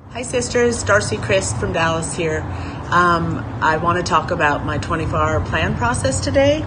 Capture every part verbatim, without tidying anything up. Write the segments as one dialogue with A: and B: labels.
A: Hi sisters, Darcy Christ from Dallas here. Um, I want to talk about my twenty-four hour plan process today.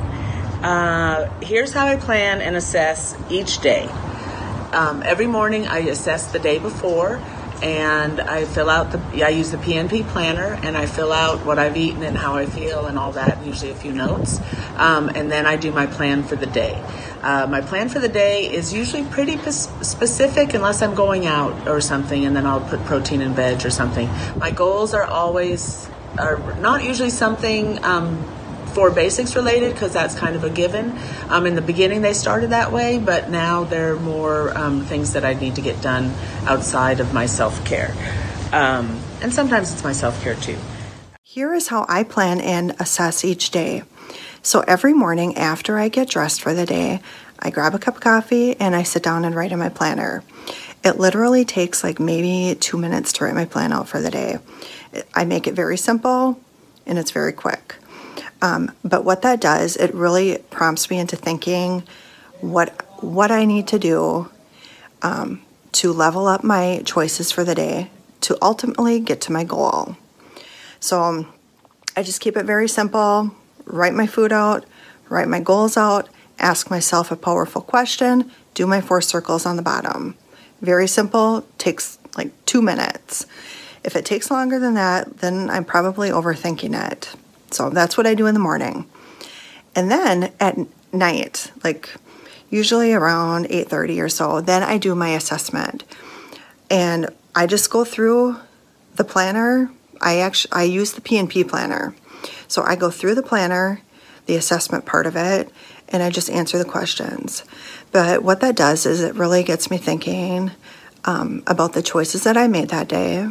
A: Uh, here's how I plan and assess each day. Um, every morning I assess the day before and I fill out the, I use the P N P planner and I fill out what I've eaten and how I feel and all that, usually a few notes. Um, and then I do my plan for the day. Uh, my plan for the day is usually pretty p- specific unless I'm going out or something, and then I'll put protein and veg or something. My goals are always, are not usually something um, for basics related because that's kind of a given. Um, in the beginning they started that way, but now they're more um, things that I need to get done outside of my self-care. Um, and sometimes it's my self-care too.
B: Here is how I plan and assess each day. So every morning after I get dressed for the day, I grab a cup of coffee and I sit down and write in my planner. It literally takes like maybe two minutes to write my plan out for the day. I make it very simple and it's very quick. Um, but what that does, it really prompts me into thinking what what I need to do um, to level up my choices for the day to ultimately get to my goal. So um, I just keep it very simple. Write my food out, write my goals out, ask myself a powerful question, do my four circles on the bottom. Very simple, takes like two minutes. If it takes longer than that, then I'm probably overthinking it. So that's what I do in the morning. And then at night, like usually around eight thirty or so, then I do my assessment. And I just go through the planner. I actually I use the P N P planner. So I go through the planner, the assessment part of it, and I just answer the questions. But what that does is it really gets me thinking um, about the choices that I made that day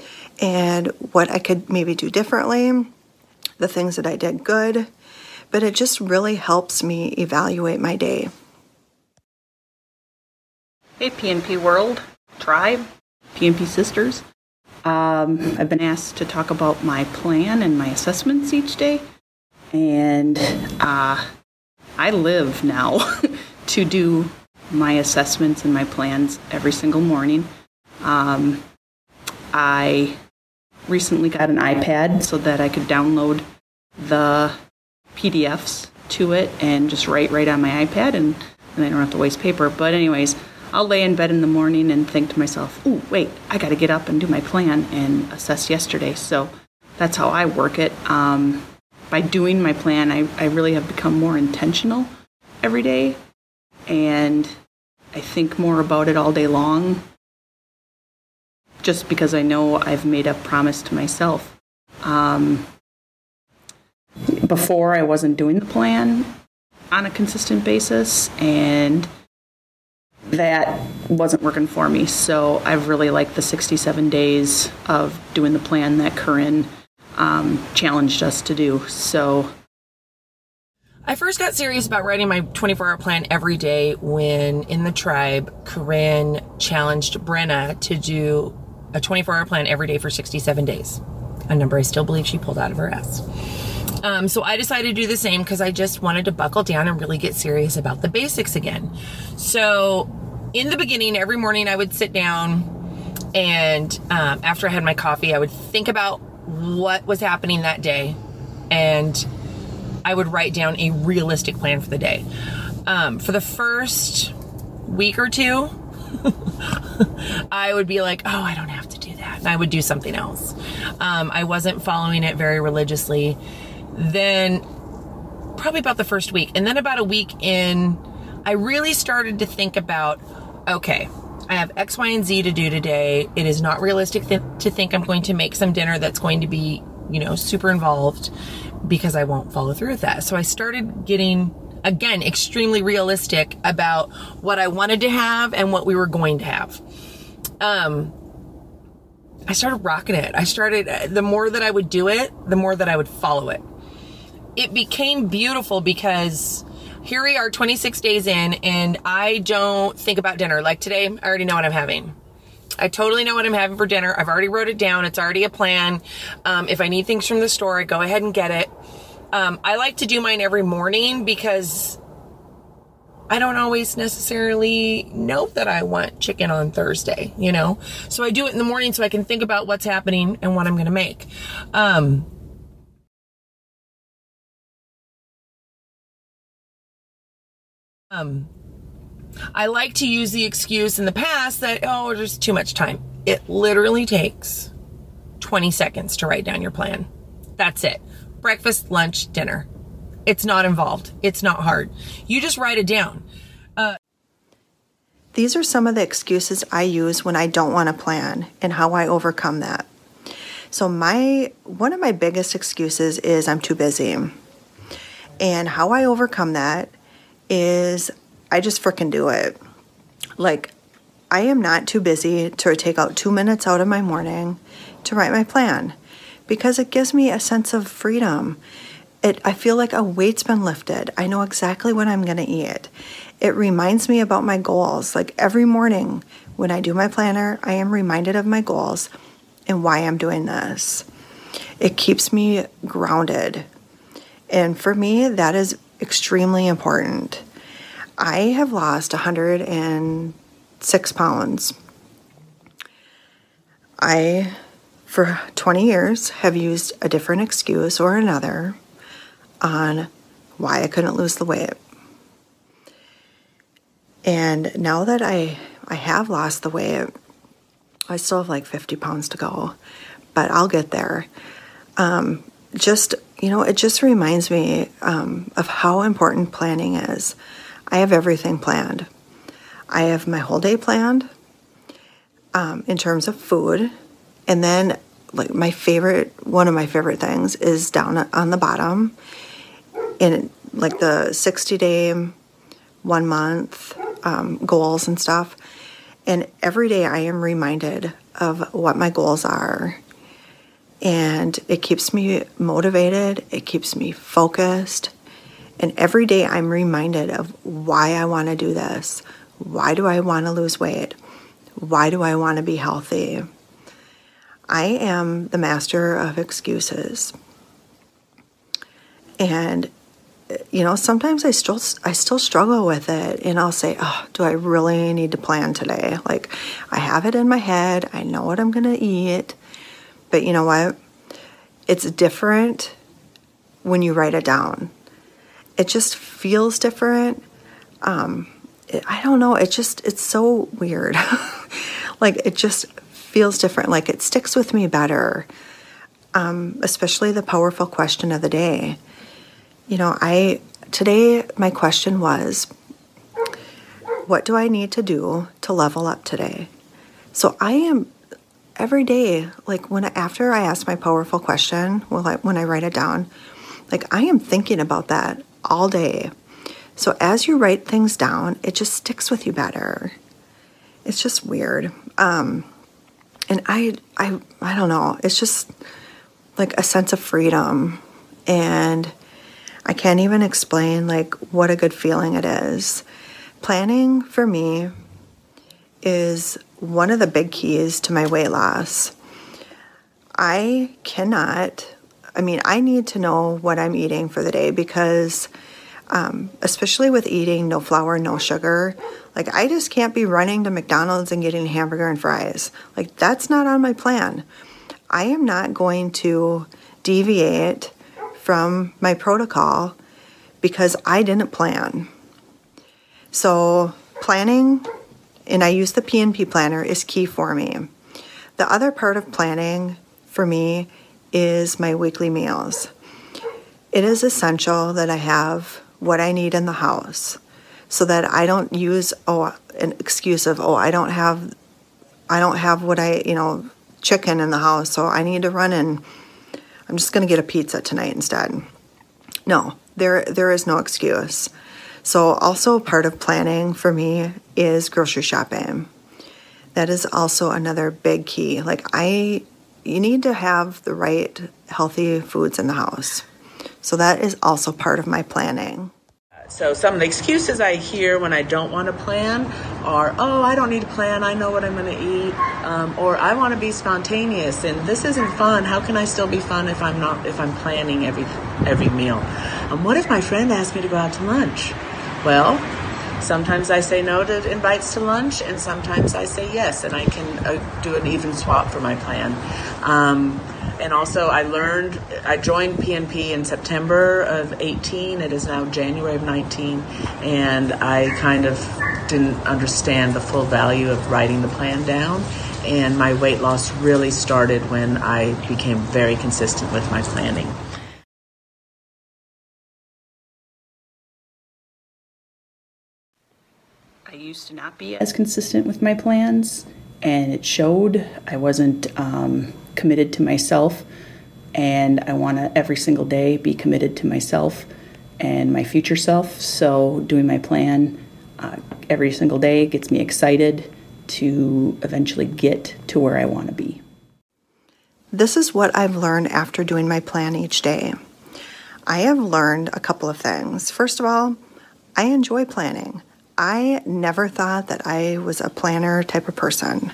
B: and what I could maybe do differently, the things that I did good. But it just really helps me evaluate my day.
C: Hey, P N P World, Tribe, P N P Sisters. Um, I've been asked to talk about my plan and my assessments each day, and uh, I live now to do my assessments and my plans every single morning. Um, I recently got an iPad so that I could download the P D Fs to it and just write right on my iPad, and, and I don't have to waste paper. But anyways, I'll lay in bed in the morning and think to myself, "Ooh, wait, I got to get up and do my plan and assess yesterday." So that's how I work it. Um, by doing my plan, I, I really have become more intentional every day, and I think more about it all day long just because I know I've made a promise to myself. Um, before, I wasn't doing the plan on a consistent basis, and that wasn't working for me. So I've really liked the sixty-seven days of doing the plan that Corinne um, challenged us to do. So
D: I first got serious about writing my twenty-four hour plan every day when in the tribe, Corinne challenged Brenna to do a twenty-four hour plan every day for sixty-seven days. A number I still believe she pulled out of her ass. Um, so I decided to do the same because I just wanted to buckle down and really get serious about the basics again. So in the beginning, every morning I would sit down and um, after I had my coffee, I would think about what was happening that day and I would write down a realistic plan for the day. Um, for the first week or two, I would be like, oh, I don't have to do that. And I would do something else. Um, I wasn't following it very religiously. Then probably about the first week. And then about a week in, I really started to think about, okay, I have X, Y, and Z to do today. It is not realistic th- to think I'm going to make some dinner that's going to be, you know, super involved because I won't follow through with that. So I started getting, again, extremely realistic about what I wanted to have and what we were going to have. Um, I started rocking it. I started, the more that I would do it, the more that I would follow it. It became beautiful because here we are twenty-six days in and I don't think about dinner. Like today, I already know what I'm having. I totally know what I'm having for dinner. I've already wrote it down. It's already a plan. Um, if I need things from the store, I go ahead and get it. Um, I like to do mine every morning because I don't always necessarily know that I want chicken on Thursday, you know? So I do it in the morning so I can think about what's happening and what I'm going to make. Um, um, I like to use the excuse in the past that, oh, there's too much time. It literally takes twenty seconds to write down your plan. That's it. Breakfast, lunch, dinner. It's not involved. It's not hard. You just write it down. Uh,
B: These are some of the excuses I use when I don't want to plan and how I overcome that. So my one of my biggest excuses is I'm too busy. And how I overcome that is I just frickin' do it. Like, I am not too busy to take out two minutes out of my morning to write my plan because it gives me a sense of freedom. It, I feel like a weight's been lifted. I know exactly what I'm going to eat. It reminds me about my goals. Like every morning when I do my planner, I am reminded of my goals and why I'm doing this. It keeps me grounded. And for me, that is extremely important. I have lost one hundred six pounds. I, for twenty years, have used a different excuse or another on why I couldn't lose the weight. And now that I, I have lost the weight, I still have like fifty pounds to go, but I'll get there. Um, just, you know, it just reminds me um, of how important planning is. I have everything planned. I have my whole day planned um, in terms of food. And then like my favorite, one of my favorite things is down on the bottom in like the sixty day, one month um, goals and stuff. And every day I am reminded of what my goals are. And it keeps me motivated. It keeps me focused. And every day I'm reminded of why I want to do this. Why do I want to lose weight? Why do I want to be healthy? I am the master of excuses. And, you know, sometimes I still, I still struggle with it. And I'll say, oh, do I really need to plan today? Like, I have it in my head. I know what I'm going to eat. But you know what? It's different when you write it down. It just feels different. Um, it, I don't know. It just, it's so weird. Like, it just feels different. Like, it sticks with me better. Um, especially the powerful question of the day. You know, I, today my question was, what do I need to do to level up today? So I am every day, like when, after I ask my powerful question, well, I, when I write it down, like I am thinking about that all day. So as you write things down, it just sticks with you better. It's just weird. Um, and I, I, I don't know. It's just like a sense of freedom. And I can't even explain like what a good feeling it is. Planning for me is one of the big keys to my weight loss. I cannot, I mean, I need to know what I'm eating for the day because, um, especially with eating no flour, no sugar, like I just can't be running to McDonald's and getting a hamburger and fries. Like that's not on my plan. I am not going to deviate from my protocol because I didn't plan. So planning, and I use the P and P planner, is key for me. The other part of planning for me is my weekly meals. It is essential that I have what I need in the house so that I don't use oh an excuse of, oh, I don't have I don't have what I, you know, chicken in the house, so I need to run and I'm just going to get a pizza tonight instead. No, there there is no excuse. So also part of planning for me is grocery shopping. That is also another big key. Like I, you need to have the right healthy foods in the house. So that is also part of my planning.
A: So some of the excuses I hear when I don't want to plan are, oh, I don't need to plan. I know what I'm going to eat. Um, or I want to be spontaneous and this isn't fun. How can I still be fun if I'm not, if I'm planning every, every meal? Um, what if my friend asked me to go out to lunch? Well, Sometimes I say no to invites to lunch, and sometimes I say yes, and I can uh, do an even swap for my plan. Um, and also I learned, I joined P N P in September of eighteen. It is now January of nineteen, and I kind of didn't understand the full value of writing the plan down. And my weight loss really started when I became very consistent with my planning.
C: I used to not be as consistent with my plans, and it showed. I wasn't um, committed to myself, and I want to every single day be committed to myself and my future self. So doing my plan uh, every single day gets me excited to eventually get to where I want to be.
B: This is what I've learned after doing my plan each day. I have learned a couple of things. First of all, I enjoy planning. I never thought that I was a planner type of person.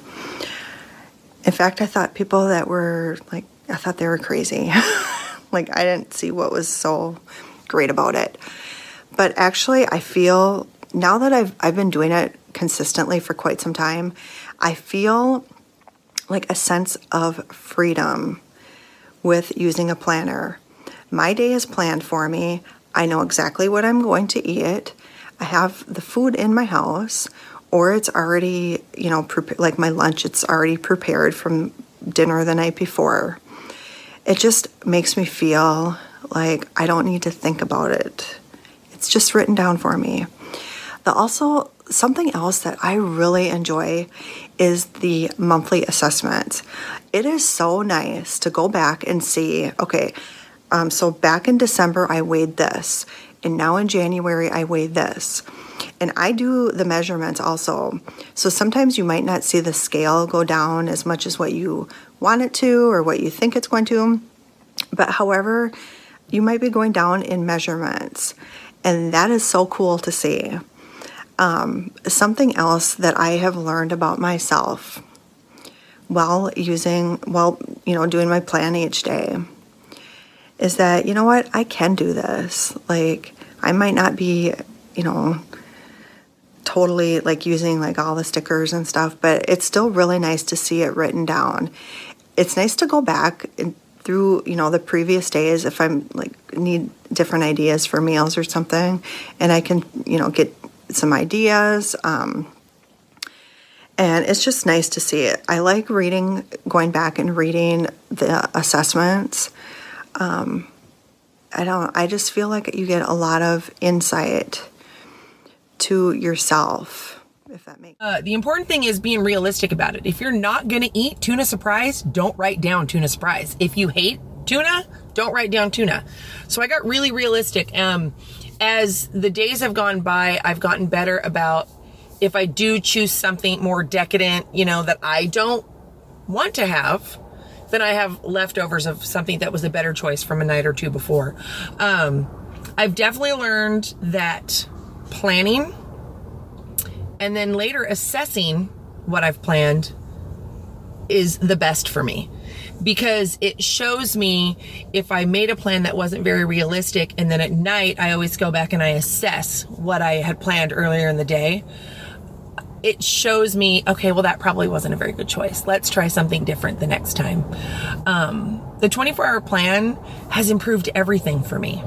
B: In fact, I thought people that were like, I thought they were crazy. Like, I didn't see what was so great about it. But actually, I feel now that I've I've been doing it consistently for quite some time, I feel like a sense of freedom with using a planner. My day is planned for me. I know exactly what I'm going to eat. I have the food in my house, or it's already, you know, pre- like my lunch, it's already prepared from dinner the night before. It just makes me feel like I don't need to think about it. It's just written down for me. The also, something else that I really enjoy is the monthly assessment. It is so nice to go back and see, okay, um, so back in December, I weighed this. And now in January, I weigh this. And I do the measurements also. So sometimes you might not see the scale go down as much as what you want it to or what you think it's going to. But however, you might be going down in measurements. And that is so cool to see. Um, something else that I have learned about myself while using, while, you know, doing my plan each day is that, you know what, I can do this. Like, I might not be, you know, totally like using like all the stickers and stuff, but it's still really nice to see it written down. It's nice to go back and through, you know, the previous days if I'm like need different ideas for meals or something, and I can, you know, get some ideas. Um, and it's just nice to see it. I like reading, going back and reading the assessments. Um, I don't, I just feel like you get a lot of insight to yourself, if that makes sense.
D: Uh, the important thing is being realistic about it. If you're not going to eat tuna surprise, don't write down tuna surprise. If you hate tuna, don't write down tuna. So I got really realistic. Um, as the days have gone by, I've gotten better about if I do choose something more decadent, you know, that I don't want to have, then I have leftovers of something that was a better choice from a night or two before. Um, I've definitely learned that planning and then later assessing what I've planned is the best for me, because it shows me if I made a plan that wasn't very realistic, and then at night I always go back and I assess what I had planned earlier in the day. It shows me, okay, well, that probably wasn't a very good choice. Let's try something different the next time. Um, the twenty-four hour plan has improved everything for me,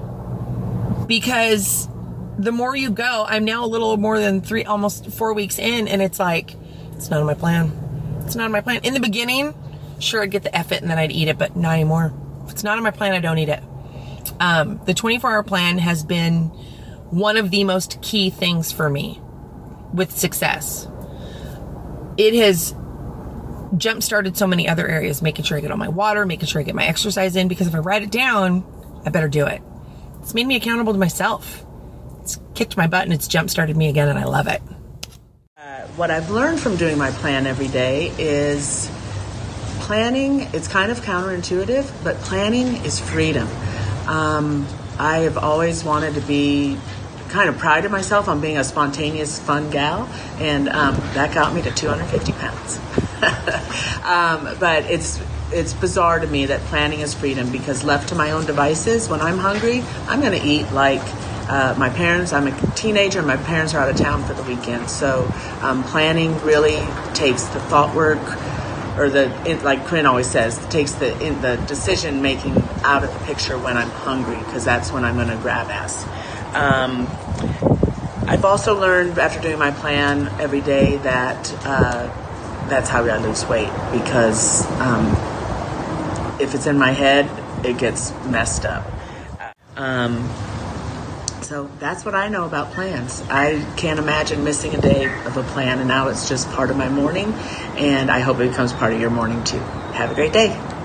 D: because the more you go, I'm now a little more than three, almost four weeks in, and it's like, it's not on my plan. It's not on my plan. In the beginning, sure, I'd get the F it and then I'd eat it, but not anymore. If it's not on my plan, I don't eat it. Um, the twenty-four hour plan has been one of the most key things for me with success. It has jump-started so many other areas, making sure I get all my water, making sure I get my exercise in, because if I write it down, I better do it. It's made me accountable to myself. It's kicked my butt and it's jump-started me again, and I love it.
A: Uh, what I've learned from doing my plan every day is planning, it's kind of counterintuitive, but planning is freedom. Um, I have always wanted to be kind of prided myself on being a spontaneous, fun gal, and um, that got me to two hundred fifty pounds. um, but it's it's bizarre to me that planning is freedom, because left to my own devices, when I'm hungry, I'm going to eat like uh, my parents, I'm a teenager, and my parents are out of town for the weekend. So um, planning really takes the thought work, or the, it, like Corinne always says, takes the in, the decision making out of the picture when I'm hungry, because that's when I'm going to grab ass. Um, I've also learned after doing my plan every day that uh, that's how I lose weight, because um, if it's in my head, it gets messed up. Um, so that's what I know about plans. I can't imagine missing a day of a plan, and now it's just part of my morning, and I hope it becomes part of your morning too. Have a great day.